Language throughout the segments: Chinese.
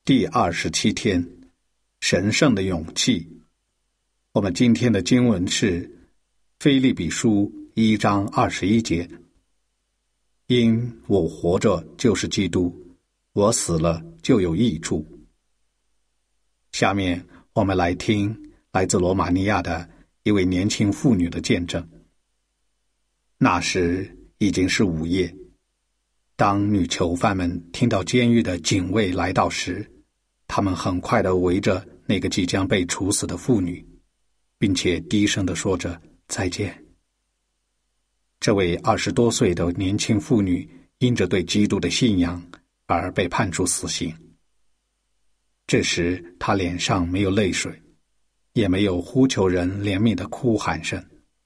第27天，神圣的勇气。我们今天的经文是腓立比书1章21节。因我活着就是基督，我死了就有益处。下面我们来听来自罗马尼亚的一位年轻妇女的见证。那时已经是午夜，当女囚犯们听到监狱的警卫来到时，他们很快地围着那个即将被处死的妇女，并且低声地说着再见。这位20多岁的年轻妇女因着对基督的信仰而被判处死刑。这时她脸上没有泪水，也没有呼求人怜悯的哭喊声。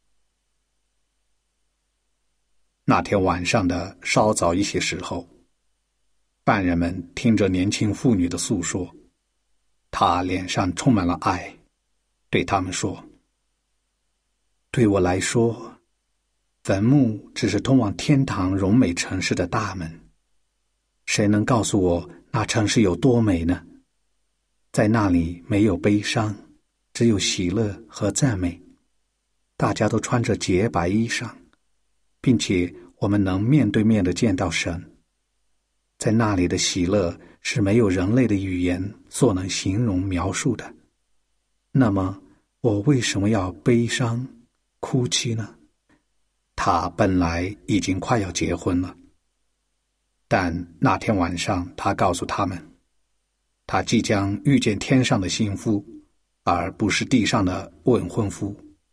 那天晚上的稍早一些时候，犯人们听着年轻妇女的诉说，她脸上充满了爱，对他们说：对我来说，坟墓只是通往天堂荣美城市的大门。谁能告诉我那城市有多美呢？在那里没有悲伤，只有喜乐和赞美。大家都穿着洁白衣裳，并且我们能面对面地见到神。在那里的喜乐是没有人类的语言所能形容描述的。那么我为什么要悲伤哭泣呢？他本来已经快要结婚了，但那天晚上他告诉他们，他即将遇见天上的新妇，而不是地上的未婚夫。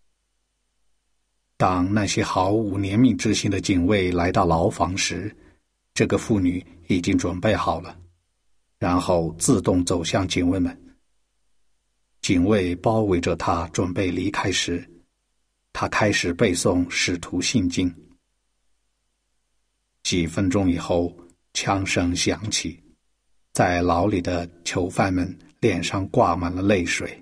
当那些毫无怜悯之心的警卫来到牢房时，这个妇女已经准备好了，然后自动走向警卫们。警卫包围着她准备离开时，她开始背诵使徒信经。几分钟以后，枪声响起，在牢里的囚犯们脸上挂满了泪水。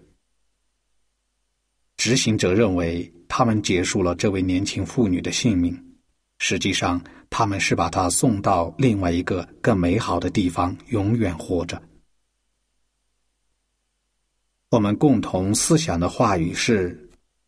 执行者认为他们结束了这位年轻妇女的性命，实际上他们是把她送到另外一个更美好的地方永远活着。我们共同思想的话语是：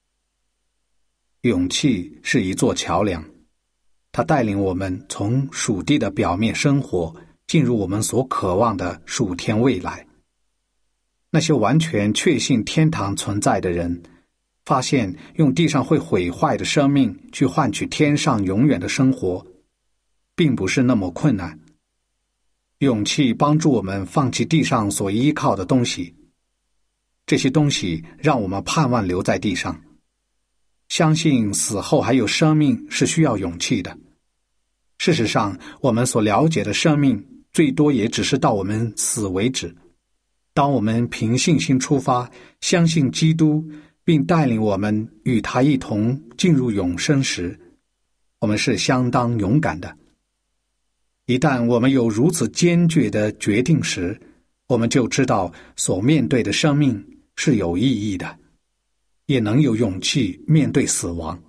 勇气是一座桥梁，它带领我们从属地的表面生活进入我们所渴望的属天未来。那些完全确信天堂存在的人，发现用地上会毁坏的生命去换取天上永远的生活，并不是那么困难。勇气帮助我们放弃地上所依靠的东西，这些东西让我们盼望留在地上。相信死后还有生命是需要勇气的。事实上，我们所了解的生命最多也只是到我们死为止。当我们凭信心出发，相信基督，并带领我们与他一同进入永生时，我们是相当勇敢的。一旦我们有如此坚决的决定时，我们就知道所面对的生命是有意义的，也能有勇气面对死亡。